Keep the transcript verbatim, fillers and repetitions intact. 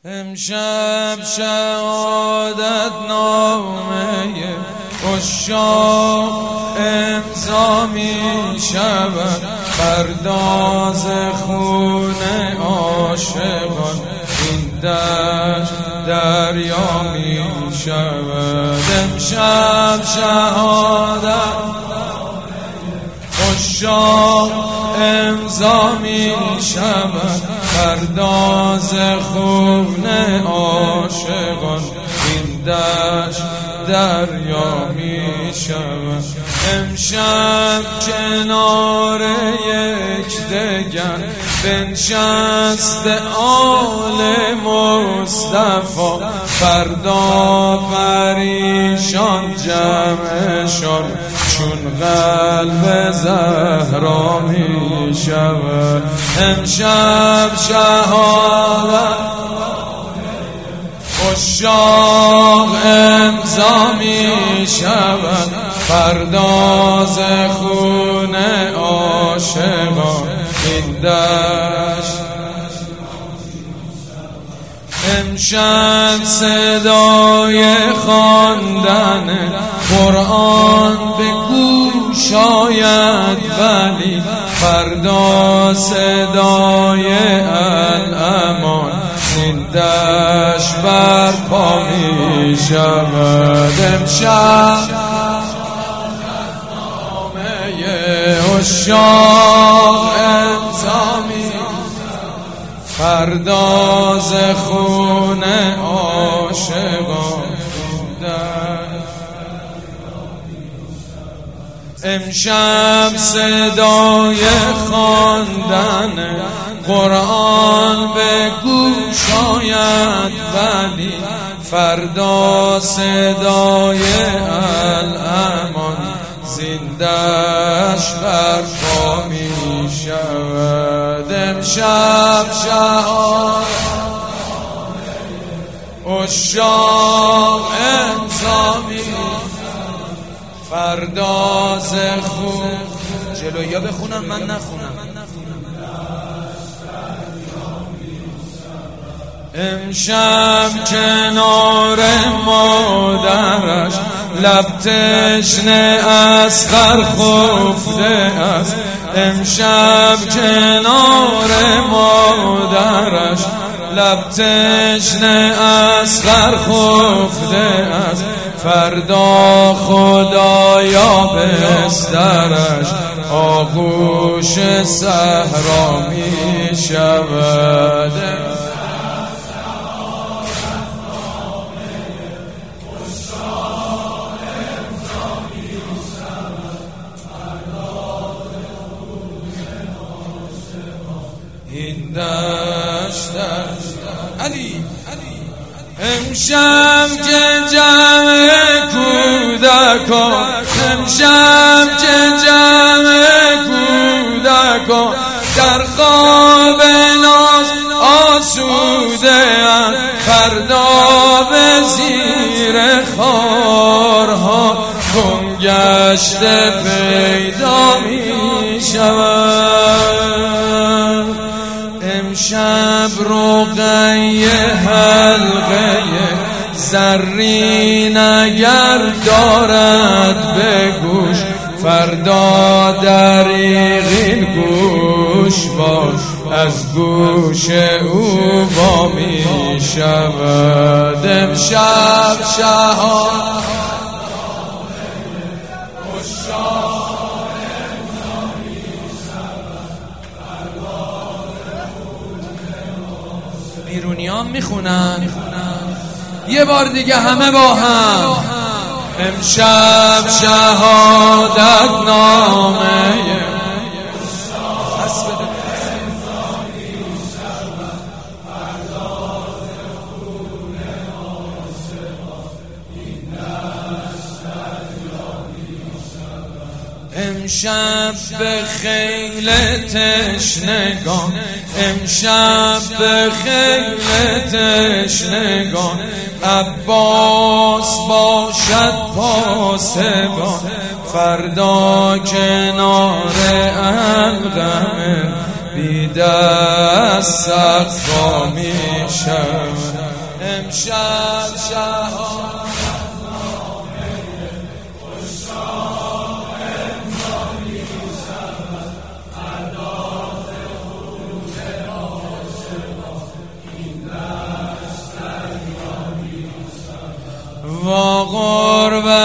امشب شهادت نامه عشاق امضا می شود، پرداز خون عاشقان این دشت دریا می شود. امشب شهادت عشاق امضا می شود، پرداز خون عاشقان این دشت دریا می شود. امشب کنار یکدیگر بنشست آل مصطفی، فردا پریشان جمعشان چون قلب زهرا می شود. امشب شهادت عشاق امضا می شود، پرداز خون عاشقان این دشت. امشب صدای خواندن قرآن به گوش آید، ولی فردا صدای الامان این دشت برپا می شود. امشب عشاق امضا می پرداز خون عاشقان. امشب صدای خواندن قرآن به گوش آید، ولی فردا صدای الامان زندش برپا می شود. امشب شهادت عشاق امضا می پرداز خون. جلویا بخونم من نخونم. امشب کنار مادرش لب تشنه اصغر خفته است، امشب کنار مادرش لب تشنه اصغر خفته است، فردا خدایا بسترش آغوش صحرا می شود. این دشت علی امشب که جمع کودکان، امشب که جمع کودکان در خواب ناز آسوده ام، فردا به زیر خارها گم گشته پیدا می شود. امشب رقیه حلقه زرین اگر دارد به گوش، فردا دریغین گوش باش از گوش او با می شود. امشب شهادت بیرونیان میخونن یه بار دیگه همه با هم. امشب شهادت نامه امشب به خیل تشنگان، امشب به خیل تشنگان عباس باشد پاسبان، فردا کنار الغم بی دستت خوا میشم امشب شهان و قربت